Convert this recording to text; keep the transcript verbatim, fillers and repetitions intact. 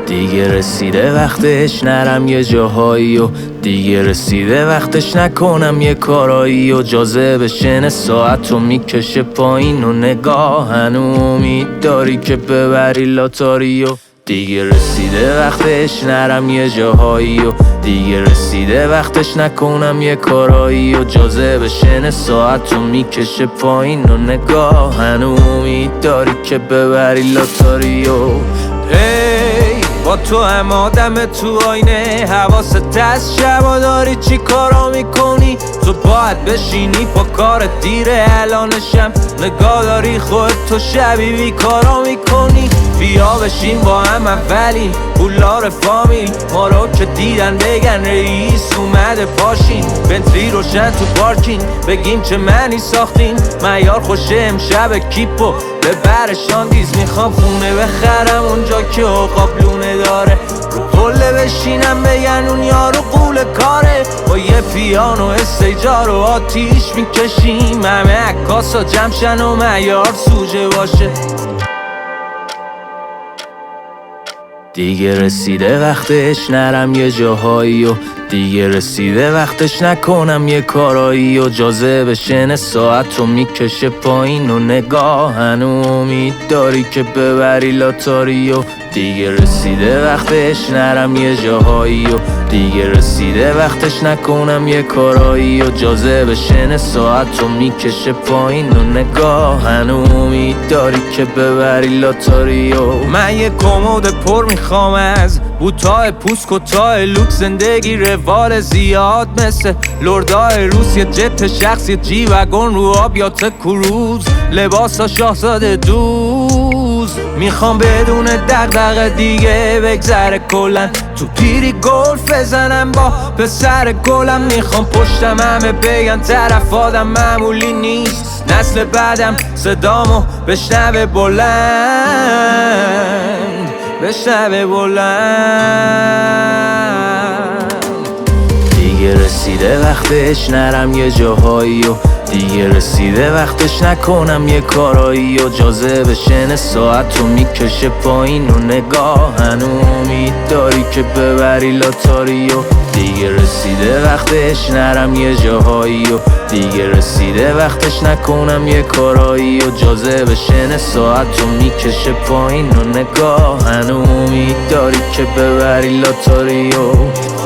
دیگه رسیده وقتش نرم یه جاهایی و دیگه رسیده وقتش نکنم یه کارایی و جاذبه شن ساعت رو میکشه پایین و نگاه هنو امید داری که ببری لاتاری و دیگه رسیده وقتش نرم یه جاهایی و دیگه رسیده وقتش نکنم یه کارایی و جاذبه شن ساعت رو میکشه پایین و نگاه هنو امید داری که ببری لاتاری و ای با تو هم آدم تو آینه حواست از شبا داری چی کارا میکنی تو باید بشینی پا کارت دیره الانشم نگاه داری خود تو شبی بی کارا میکنی بیا بشین با هم اولی پولار فامیل ما رو که دیدن بگن رئیس اومده پاشین بنتلی روشن تو پارکینگ بگیم چه منی ساختین معیار خوشه امشب کیپو ببرشان دیز میخوام خونه بخرم اونجا که قابلونه داره رو پله بشینم بگن اون یارو قول کاره با یه پیانو استیجا رو آتیش میکشیم همه عکاسا جمشن و معیار سوژه باشه دیگه رسیده وقتش نرم یه جاهایی و دیگه رسیده وقتش نکنم یه کارایی و جاذبه شن ساعت رو میکشه پایین و نگاه هنو امید داری که ببری لاتاری و دیگه رسیده وقتش نرم یه جاهایی و دیگه رسیده وقتش نکنم یه کارایی و جاذبه شن ساعت رو میکشه پایین و نگاه هنو امید داری که ببری لاتاری و من یه کمد پر میخوام از بوتای پوست کتای لوک زندگی روال زیاد مثل لردای روس یه جت شخص یه جی وگن رو آب یا کروز لباسا شاهزاده دوز میخوام بدون دغدغه دیگه بگذره کلن تو پیری گلف بزنم با پسر گلم میخوام پشتم همه بگن طرف آدم معمولی نیست نسل بعدم صدامو بشنوه بلند بشنوه بلند دیگه رسیده وقتش نرم یه جاهایی و دیگه رسیده وقتش نکنم یه کارایی و جاذبه شن ساعت رو میکشه پایین و نگاه هنو امید داری که ببری لاتاری و دیگه رسیده وقتش نرم یه جاهایی و دیگه رسیده وقتش نکنم یه کارایی و جاذبه شن ساعت رو میکشه پایین و نگاه هنو امید داری که ببری لاتاری و